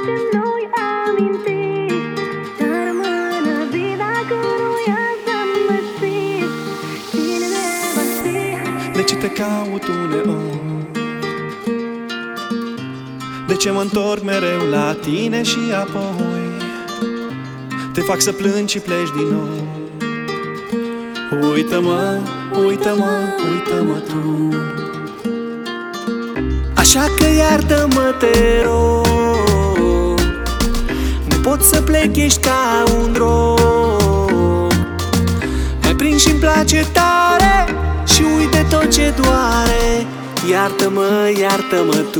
facem noi amintiri, să rămână vii dacă nu i-am despărțit. Cine ne va ști? De ce te caut uneori? De ce mă întorc mereu la tine și apoi te fac să plângi și pleci din nou? Uită-mă, uită-mă, uită-mă tu. Așa că iartă-mă, te rog, nu pot să plec, ești ca un drog. Mai prind și-mi place tare și uite tot ce doare. Iartă-mă, iartă-mă tu.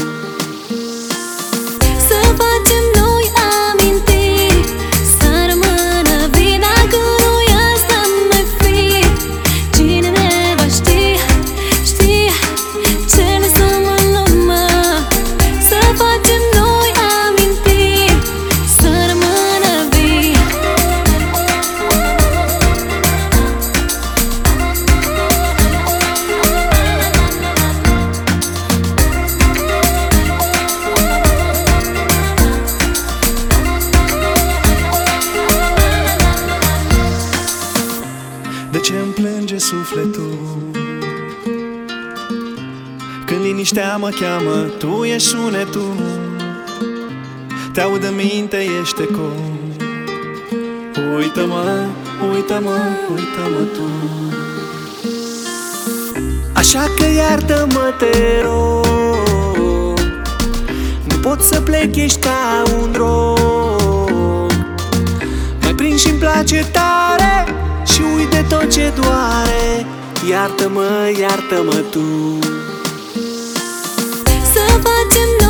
Să facem noi amintiri, să rămână vii dacă nu i-asta mai fi. Cine ne va ști, ști ce lăsăm în lume. Să facem noi amintiri, să rămână vii. De ce îmi plânge sufletul când liniștea mă cheamă? Tu ești sunetul, te aud în minte, ești eco. Uită-mă, uită-mă, uită-mă tu. Așa că iartă-mă, te rog, nu pot să plec, ești ca un drog. Mai prind și-mi place tare și uite tot ce doare. Iartă-mă, iartă-mă tu. Să facem noi